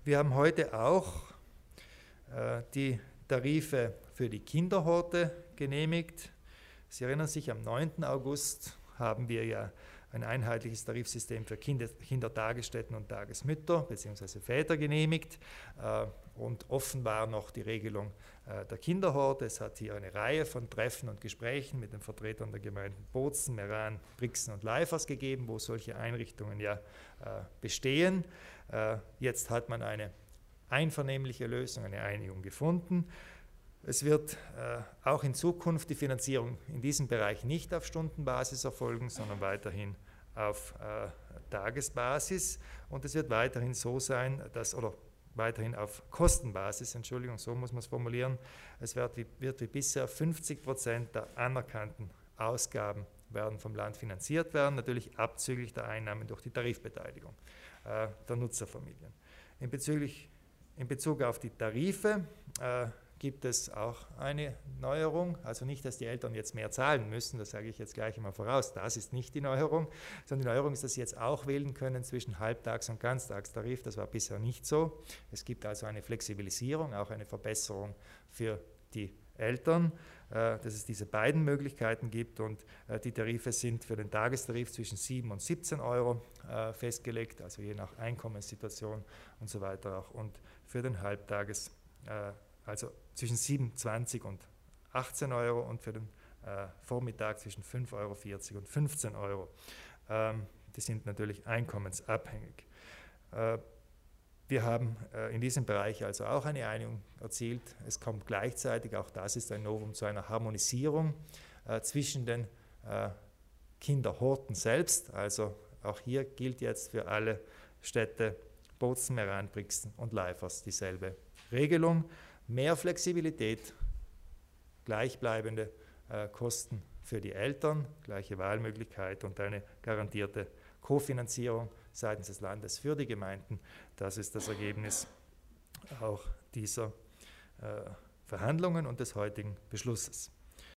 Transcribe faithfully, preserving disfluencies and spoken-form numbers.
Wir haben heute auch äh, die Tarife für die Kinderhorte genehmigt. Sie erinnern sich, am neunten August haben wir ja ein einheitliches Tarifsystem für Kinder, Kindertagesstätten und Tagesmütter bzw. Väter genehmigt. Äh, und offen war noch die Regelung äh, der Kinderhorte. Es hat hier eine Reihe von Treffen und Gesprächen mit den Vertretern der Gemeinden Bozen, Meran, Brixen und Leifers gegeben, wo solche Einrichtungen ja äh, bestehen. Äh, jetzt hat man eine einvernehmliche Lösung, eine Einigung gefunden. Es wird äh, auch in Zukunft die Finanzierung in diesem Bereich nicht auf Stundenbasis erfolgen, sondern weiterhin auf äh, Tagesbasis. Und es wird weiterhin so sein, dass, oder weiterhin auf Kostenbasis, Entschuldigung, so muss man es formulieren, es wird wie, wird wie bisher fünfzig Prozent der anerkannten Ausgaben werden vom Land finanziert werden, natürlich abzüglich der Einnahmen durch die Tarifbeteiligung äh, der Nutzerfamilien. In, bezüglich, in Bezug auf die Tarife äh, gibt es auch eine Neuerung, also nicht, dass die Eltern jetzt mehr zahlen müssen, das sage ich jetzt gleich einmal voraus, das ist nicht die Neuerung, sondern die Neuerung ist, dass sie jetzt auch wählen können zwischen Halbtags- und Ganztagstarif, das war bisher nicht so. Es gibt also eine Flexibilisierung, auch eine Verbesserung für die Eltern, äh, dass es diese beiden Möglichkeiten gibt und äh, die Tarife sind für den Tagestarif zwischen sieben und siebzehn Euro äh, festgelegt, also je nach Einkommenssituation und so weiter auch, und für den Halbtages, äh, also zwischen siebenundzwanzig und achtzehn Euro und für den äh, Vormittag zwischen fünf Euro vierzig und fünfzehn Euro. Ähm, die sind natürlich einkommensabhängig. Äh, wir haben äh, in diesem Bereich also auch eine Einigung erzielt. Es kommt gleichzeitig, auch das ist ein Novum, zu einer Harmonisierung äh, zwischen den äh, Kinderhorten selbst. Also auch hier gilt jetzt für alle Städte Bozen, Meran, Brixen und Leifers dieselbe Regelung. Mehr Flexibilität, gleichbleibende äh, Kosten für die Eltern, gleiche Wahlmöglichkeit und eine garantierte Kofinanzierung seitens des Landes für die Gemeinden. Das ist das Ergebnis auch dieser äh, Verhandlungen und des heutigen Beschlusses.